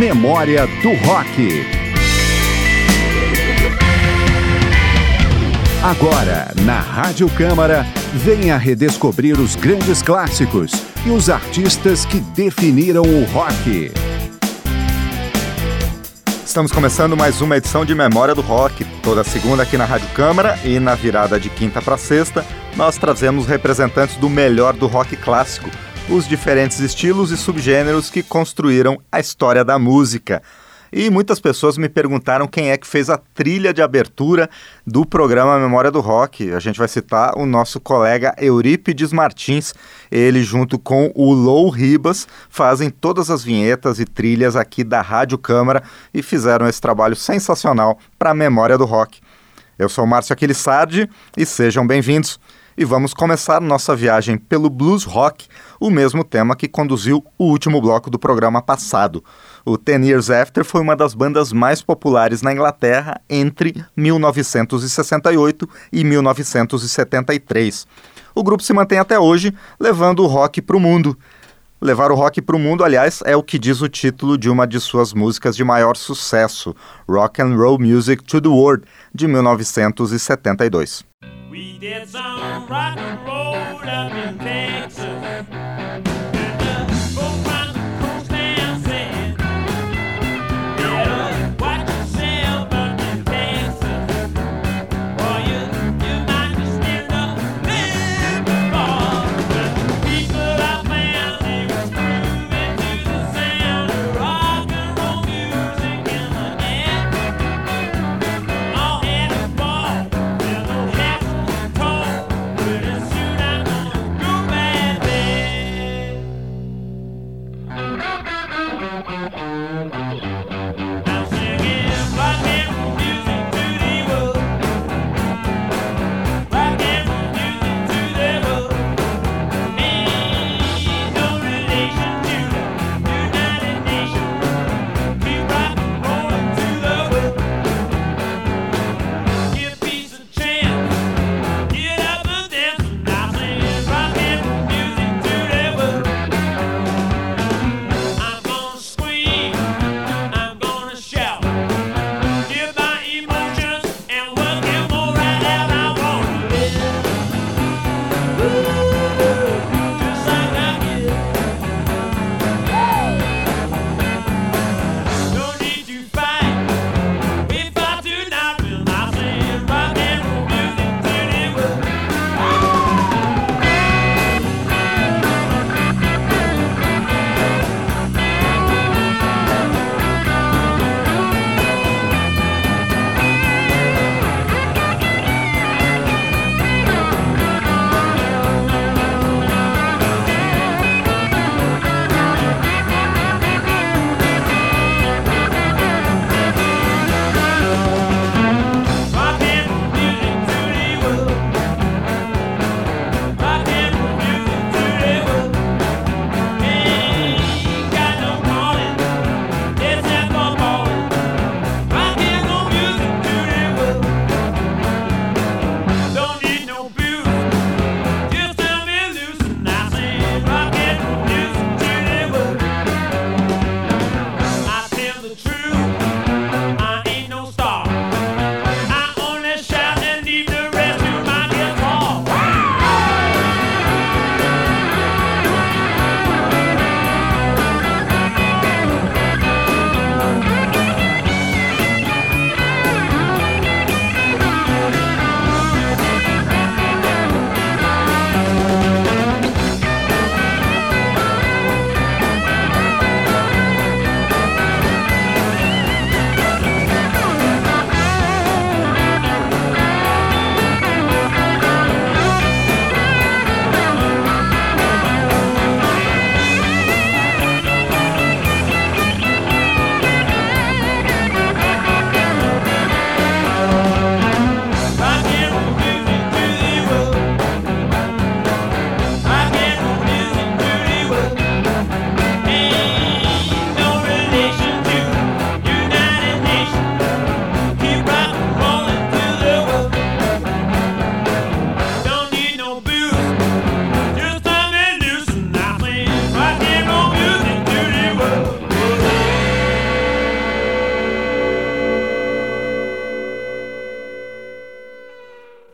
Memória do Rock. Agora, na Rádio Câmara, venha redescobrir os grandes clássicos e os artistas que definiram o rock. Estamos começando mais uma edição de Memória do Rock. Toda segunda aqui na Rádio Câmara e na virada de quinta para sexta, nós trazemos representantes do melhor do rock clássico, os diferentes estilos e subgêneros que construíram a história da música. E muitas pessoas me perguntaram quem é que fez a trilha de abertura do programa Memória do Rock. A gente vai citar o nosso colega Eurípides Martins. Ele, junto com o Lou Ribas, fazem todas as vinhetas e trilhas aqui da Rádio Câmara e fizeram esse trabalho sensacional para a Memória do Rock. Eu sou o Márcio Aquilissardi e sejam bem-vindos. E vamos começar nossa viagem pelo blues rock, o mesmo tema que conduziu o último bloco do programa passado. O 10 Years After foi uma das bandas mais populares na Inglaterra entre 1968 e 1973. O grupo se mantém até hoje, levando o rock para o mundo. Levar o rock para o mundo, aliás, é o que diz o título de uma de suas músicas de maior sucesso, Rock and Roll Music to the World, de 1972. We did some rock and roll up in Texas.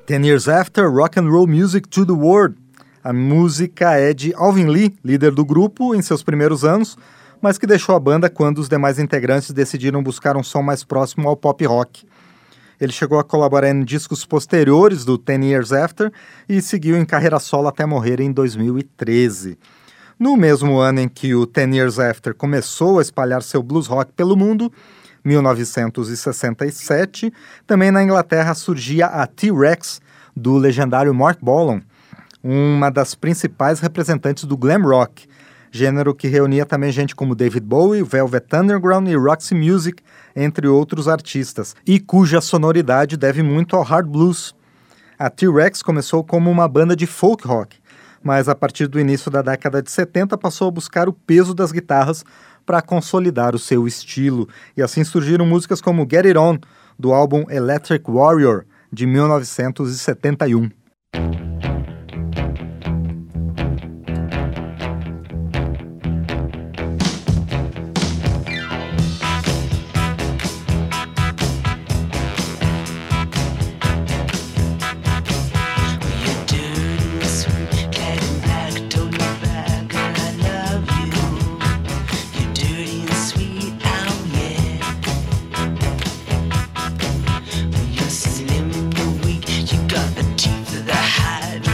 10 Years After, Rock and Roll Music to the World. A música é de Alvin Lee, líder do grupo em seus primeiros anos, mas que deixou a banda quando os demais integrantes decidiram buscar um som mais próximo ao pop rock. Ele chegou a colaborar em discos posteriores do 10 Years After e seguiu em carreira solo até morrer em 2013. No mesmo ano em que o 10 Years After começou a espalhar seu blues rock pelo mundo, 1967, também na Inglaterra surgia a T-Rex, do legendário Mark Bolan, uma das principais representantes do glam rock, gênero que reunia também gente como David Bowie, Velvet Underground e Roxy Music, entre outros artistas, e cuja sonoridade deve muito ao hard blues. A T-Rex começou como uma banda de folk rock, mas a partir do início da década de 70 passou a buscar o peso das guitarras para consolidar o seu estilo, e assim surgiram músicas como Get It On, do álbum Electric Warrior, de 1971. Teeth of the hide.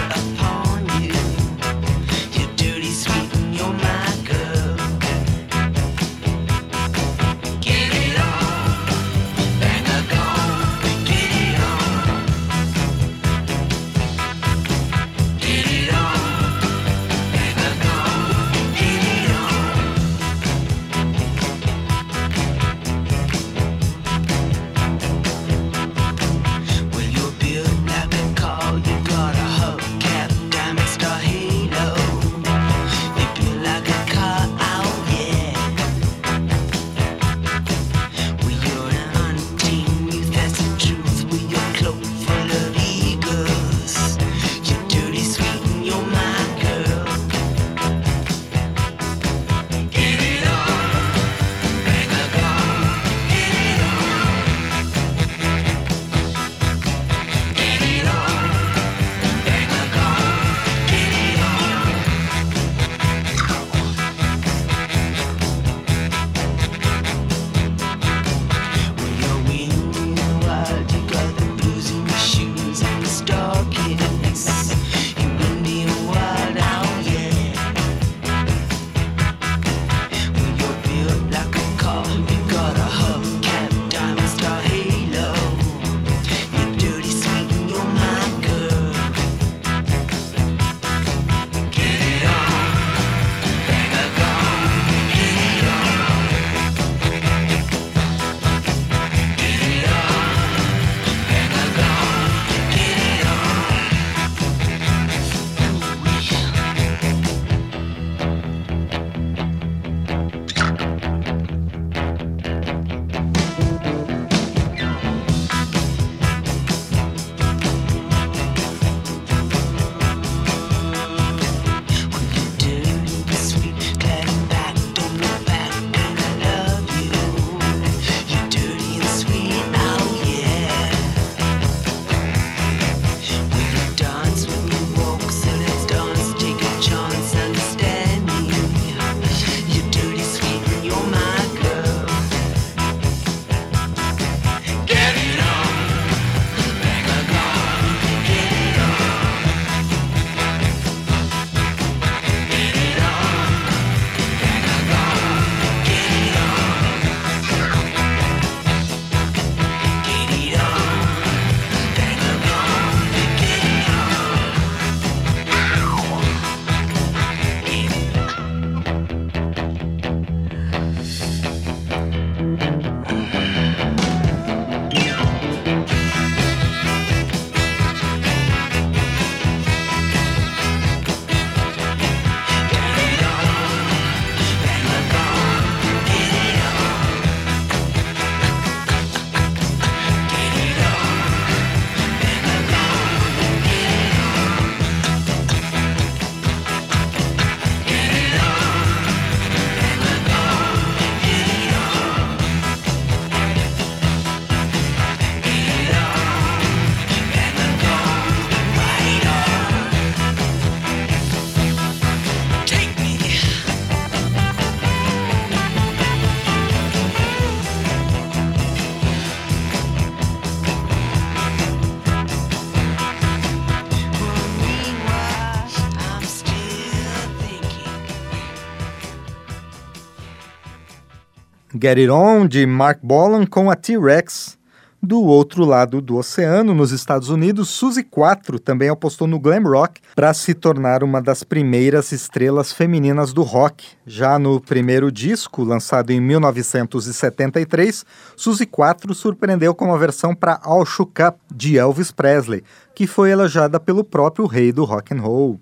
Get It On, de Mark Bolan, com a T-Rex. Do outro lado do oceano, nos Estados Unidos, Suzy 4 também apostou no glam rock para se tornar uma das primeiras estrelas femininas do rock. Já no primeiro disco, lançado em 1973, Suzy 4 surpreendeu com uma versão para All Shook Up, de Elvis Presley, que foi elogiada pelo próprio rei do rock and roll.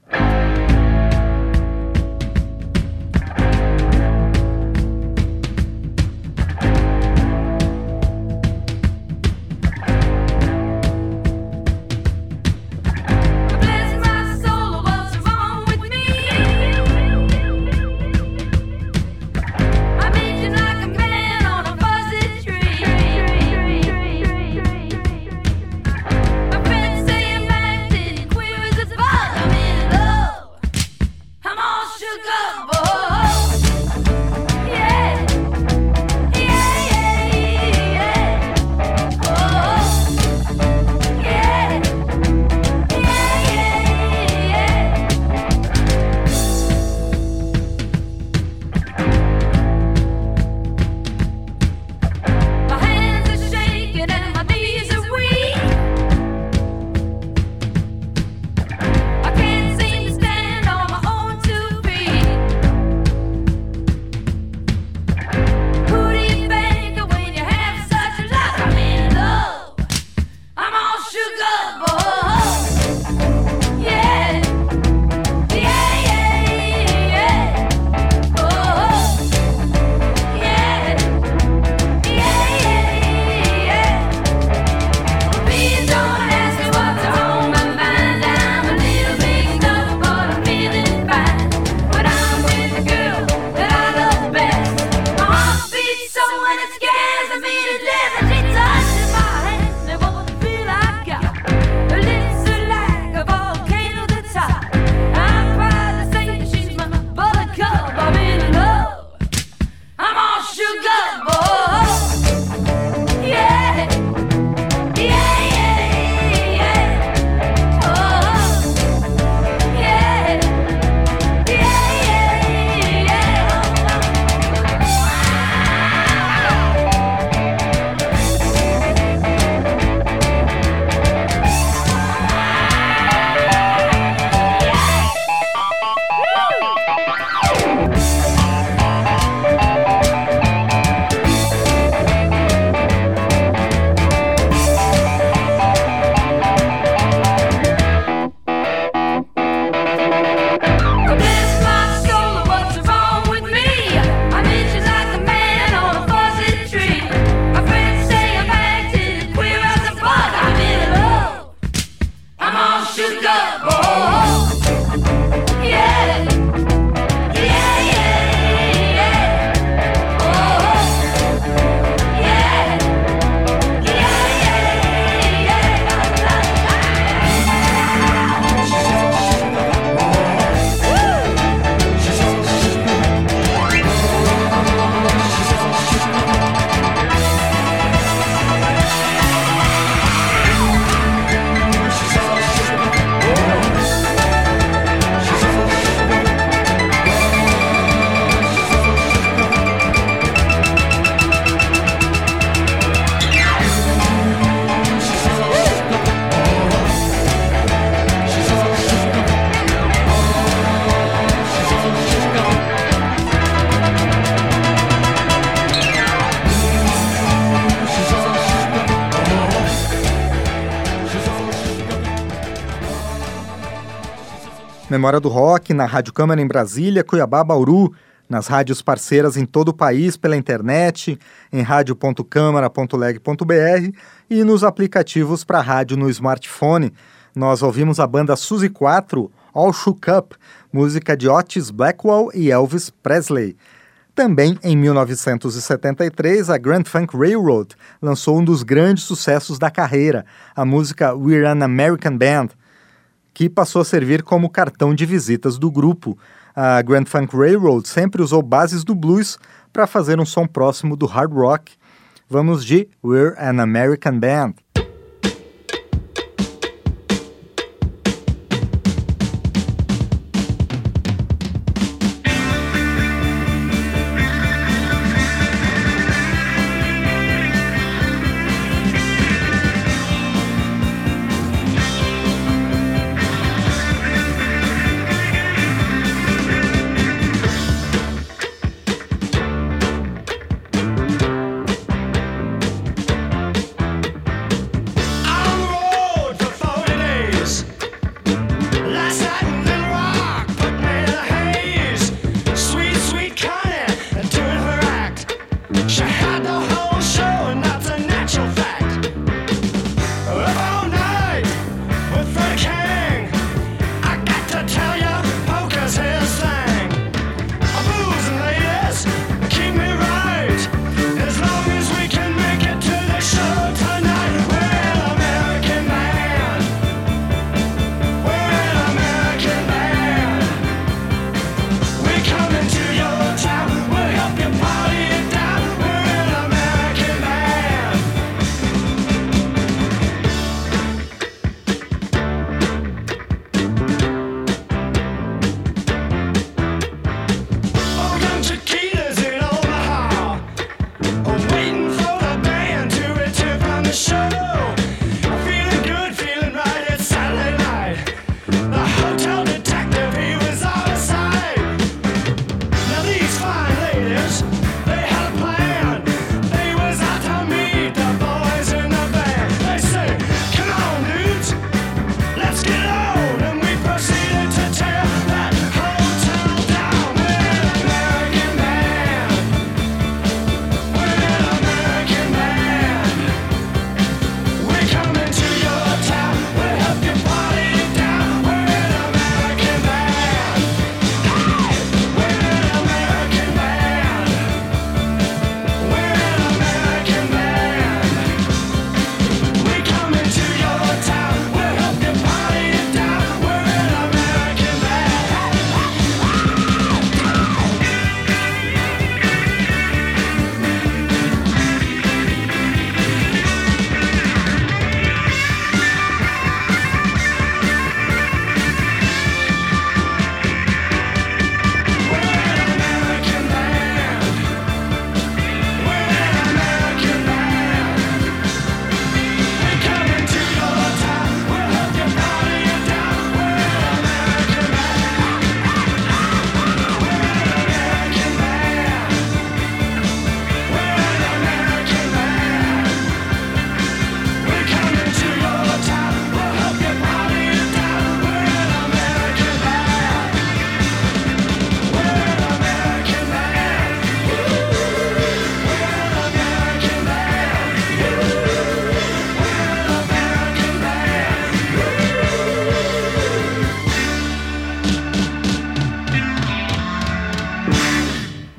Memória do Rock na Rádio Câmara em Brasília, Cuiabá, Bauru, nas rádios parceiras em todo o país, pela internet, em radio.câmara.leg.br e nos aplicativos para rádio no smartphone. Nós ouvimos a banda Suzy 4, All Shook Up, música de Otis Blackwell e Elvis Presley. Também em 1973, a Grand Funk Railroad lançou um dos grandes sucessos da carreira, a música We're an American Band, que passou a servir como cartão de visitas do grupo. A Grand Funk Railroad sempre usou bases do blues para fazer um som próximo do hard rock. Vamos de We're an American Band.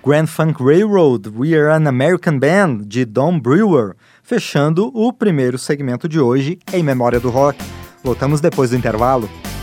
Grand Funk Railroad, We Are an American Band, de Don Brewer, fechando o primeiro segmento de hoje em Memória do Rock. Voltamos depois do intervalo.